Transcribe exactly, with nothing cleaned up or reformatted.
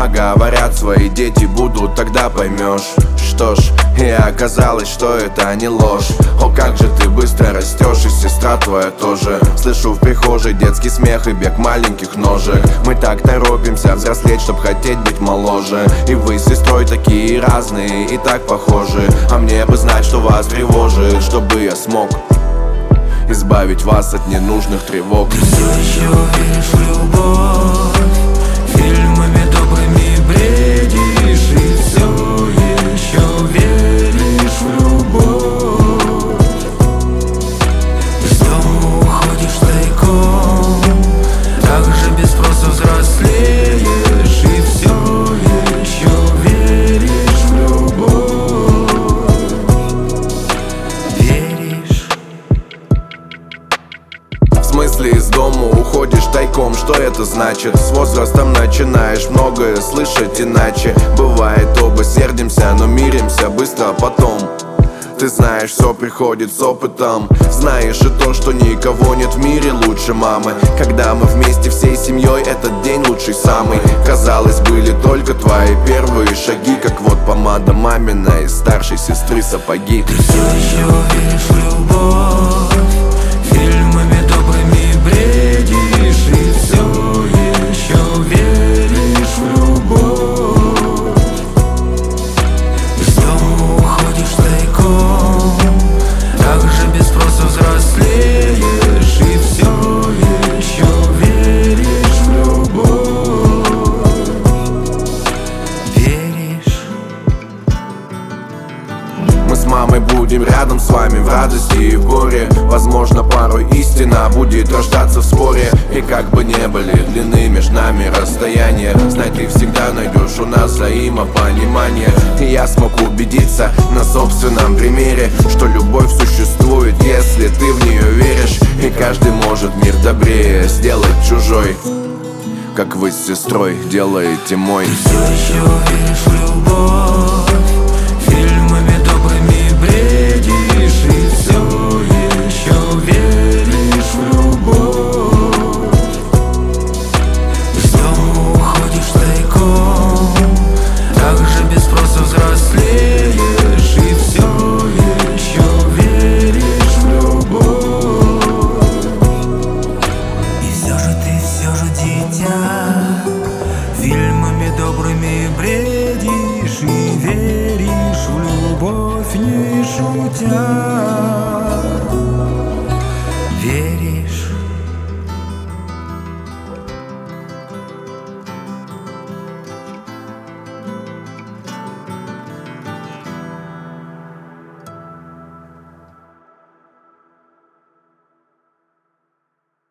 мама говорят, свои дети будут, тогда поймешь. Что ж, и оказалось, что это не ложь. О, как же ты быстро растешь, и сестра твоя тоже. Слышу в прихожей детский смех и бег маленьких ножек. Мы так торопимся взрослеть, чтоб хотеть быть моложе. И вы с сестрой такие разные и так похожи. А мне бы знать, что вас тревожит, чтобы я смог избавить вас от ненужных тревог. Ты все еще веришь в любовь, фильмами добрыми бредишь, и все еще веришь в любовь. Из дома уходишь тайком, так же без спроса взрослеешь, и все еще веришь в любовь. Веришь. В смысле из дома уходишь тайком, что это значит? С возрастом начинаешь многое слышать иначе. Бывает, оба сердимся, но миримся быстро потом. Ты знаешь, все приходит с опытом. Знаешь и то, что никого нет в мире лучше мамы. Когда мы вместе всей семьей, этот день лучший самый. Казалось, были только твои первые шаги, как вот помада мамина из старшей сестры сапоги. Ты все еще веришь в любовь, фильмами добрыми бредишь, и все еще веришь в любовь. Из дома уходишь тайком, так же без спроса взрослеешь, и все еще веришь в любовь. Веришь. Мы с мамой будем рядом с вами в радости и в горе. Возможно, порой истина будет рождаться в споре. И как бы не были длины между нами расстояния, знай, ты всегда найдешь у нас взаимопонимание. И я смог убедиться на собственном примере, что любовь существует, если ты в нее веришь. И каждый может мир добрее сделать чужой, как вы с сестрой делаете мой. Ты все еще веришь в любовь, фильмами добрыми бредишь, и все еще веришь в любовь. Из дома уходишь тайком, так же без спроса взрослеешь, и все еще веришь в любовь. И все же ты, все же дитя, фильмами добрыми бредишь, и веришь в любовь, не шутя.